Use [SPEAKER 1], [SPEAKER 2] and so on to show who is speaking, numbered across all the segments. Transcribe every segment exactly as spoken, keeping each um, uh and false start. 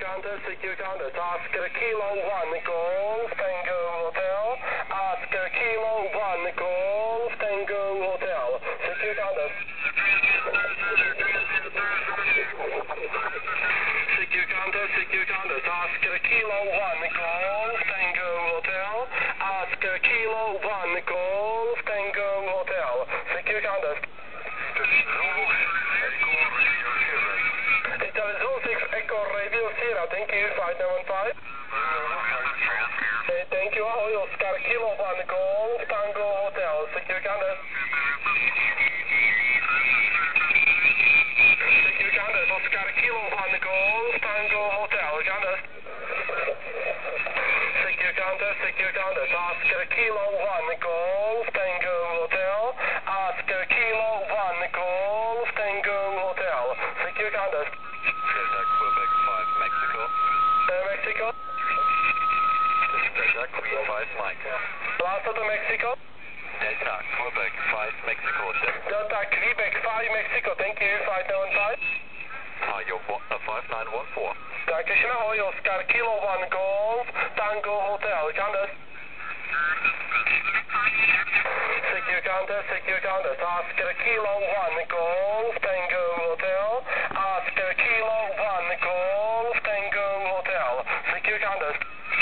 [SPEAKER 1] contest, secure contest, Oscar Kilo one, Golf Tango Hotel, Oscar Kilo one, Golf Tango Hotel, secure contest. Secure contest, secure contest, Oscar Kilo one, Golf Tango Hotel, Oscar Kilo one, Golf Tango Hotel, secure contest. Intelligence Echo Radio Sierra, thank you, five nine one five. Hey, thank you, ahoy, Oscar Kilo one, Golf Tango Hotel, secure contest. Secure contest, Oscar Kilo one, Golf Tango Hotel, contest. Secure contest, secure contest, Oscar Kilo one, Golf Tango Hotel, Oscar Kilo one, Golf Tango Hotel, secure contest.
[SPEAKER 2] Quebec five, Mexico.
[SPEAKER 1] Uh, Mexico.
[SPEAKER 2] Delta Queen five, Mike.
[SPEAKER 1] Last of the Mexico.
[SPEAKER 2] Delta Quebec five, Mexico.
[SPEAKER 1] Delta Quebec five, Mexico, thank you, five nine one five.
[SPEAKER 2] Are you five nine one four?
[SPEAKER 1] Dankeschön, ahoy, Oscar Kilo one, Golf Tango Hotel, contest. Secure contest, secure contest, Oscar Kilo one, Golf Tango Hotel, Oscar Kilo one, Golf Tango Hotel, secure contest.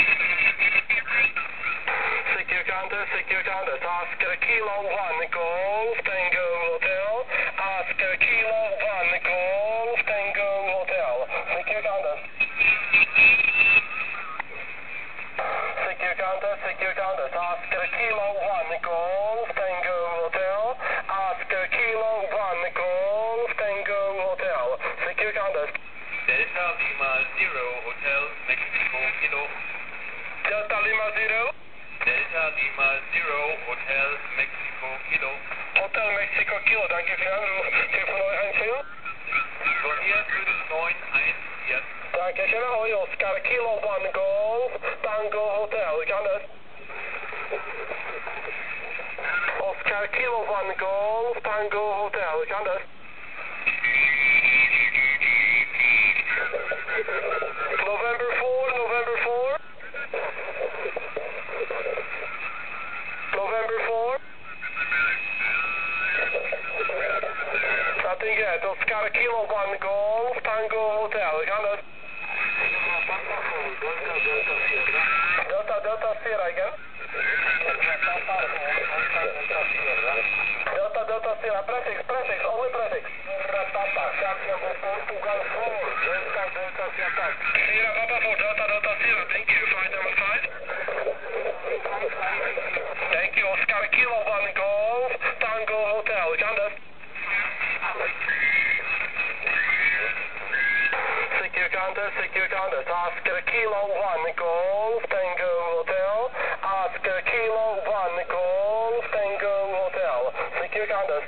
[SPEAKER 1] Secure contest, secure contest, Oscar Kilo one, Golf Tango Hotel, Oscar Kilo one, Golf Tango Hotel, secure contest. Secure contest, secure contest, Oscar Kilo one, Golf Tango Hotel, Oscar Kilo one, Golf Tango Hotel, secure contest.
[SPEAKER 2] Delta Lima zero, Hotel Mexico Kilo.
[SPEAKER 1] Delta Lima zero.
[SPEAKER 2] Delta Lima zero, Hotel Mexico Kilo.
[SPEAKER 1] Hotel Mexico Kilo, danke für den Anruf. Telefon neun eins vier.
[SPEAKER 2] Von hier fünf neun eins vier.
[SPEAKER 1] Dankeschön, ahoy, Oscar Kilo one, Golf Tango Hotel, contest. Oscar Kilo one, Golf Tango Hotel, contest. November four, November four. November four. Nothing yet. Oscar Kilo one, Golf Tango Hotel, contest. Delta, Delta Sierra again. Delta, Delta Sierra, prefix, prefix, only prefix. Sierra Papa four, Delta, Delta Sierra, thank you, five nine five. Thank you, Oscar Kilo one, Golf Tango Hotel, contest. Secure contest, secure contest, Oscar Kilo one, Golf Tango Hotel, Oscar Kilo one, Golf Tango Hotel, secure contest.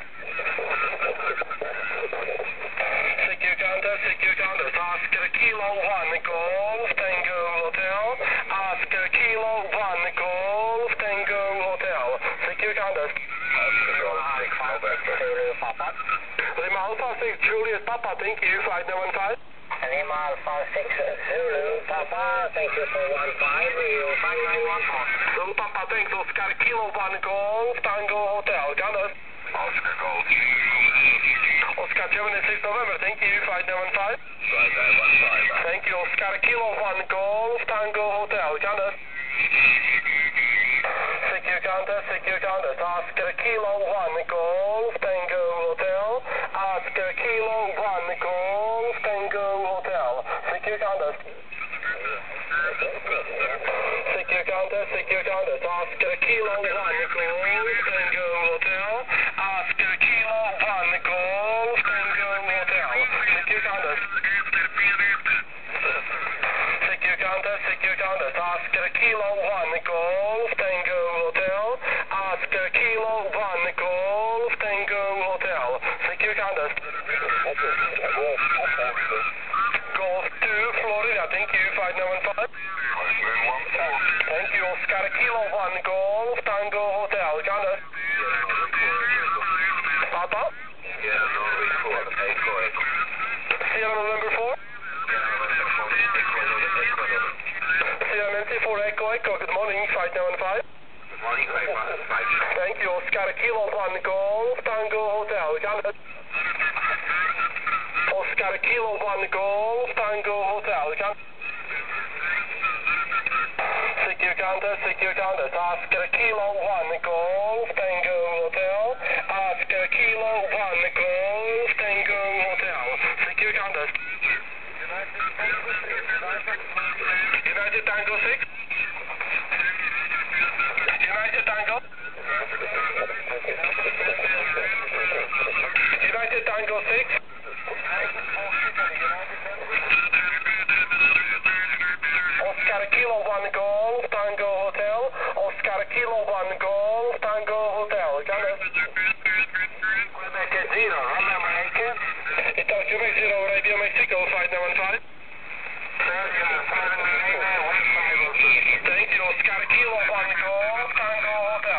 [SPEAKER 1] Secure contest, secure contest, Oscar Kilo one, Golf Tango Hotel, Oscar Kilo one, Golf Tango Hotel, secure contest. Lima Alpha six, Juliet Papa, thank you, five nine one five.
[SPEAKER 3] Lima Alpha six, Zulu Papa, thank you for one five, five nine one four.
[SPEAKER 1] Zulu Papa, thanks, Oscar Kilo one, Golf Tango Hotel, contest.
[SPEAKER 2] Oscar Golf.
[SPEAKER 1] Oscar Germany six November, thank you, five nine one five.
[SPEAKER 2] five nine one five.
[SPEAKER 1] Thank you, Oscar Kilo one, Golf Tango Hotel, contest. Secure contest, secure contest, Oscar Kilo one, Golf Tango Hotel, Oscar Kilo one, Golf Tango Hotel, secure contest. Secure contest, secure contest, Oscar Kilo one, Golf Tango Hotel, Oscar Kilo one, Golf Tango Hotel, secure contest. Secure contest, secure contest, Oscar Kilo one, Golf Tango Hotel, Oscar Kilo one, Golf Tango Hotel, secure contest. Golf two, Florida, thank you, five nine one five. Thank you, Oscar Kilo one, Golf Tango Hotel, contest. Papa? Sierra November four. Echo, good morning, five nine one five.
[SPEAKER 2] Good morning, five one five.
[SPEAKER 1] Thank you, Oscar Kilo one Golf Tango Hotel, Uganda. Oscar Kilo one Golf Tango Hotel, Uganda. Secure contest, secure contest, Oscar Kilo one Golf Tango Hotel, Oscar Kilo one Golf Tango Hotel, secure contest. United Tango six. United Tango. United Tango six. Oscar Kilo one Golf Tango Hotel. Oscar Kilo one Golf Tango Hotel.
[SPEAKER 3] Quebec zero, remember Aiken?
[SPEAKER 1] Itaú Quebec zero, Radio Mexico five nine one five. Thank you, Oscar Kilo one Golf Tango Hotel.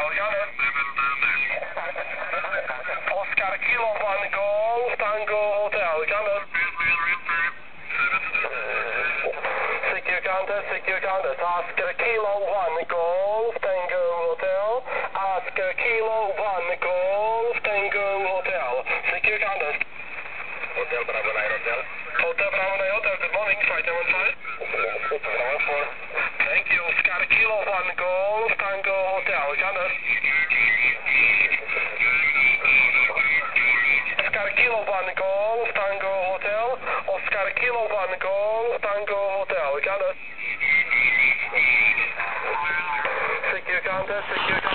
[SPEAKER 1] Oscar Kilo one Golf Tango Hotel. Secure contest, secure contest. Oscar Kilo one Golf Tango Hotel. Oscar Kilo one Golf Tango Hotel. Secure contest.
[SPEAKER 2] Hotel Bravo nine Hotel.
[SPEAKER 1] Hotel Bravo nine Hotel, good morning, five nine one five. Thank you, Oscar Kilo one Golf Tango Hotel. Oscar Kilo one Golf Tango Hotel. Oscar Kilo one Golf Tango Hotel. Secure contest, secure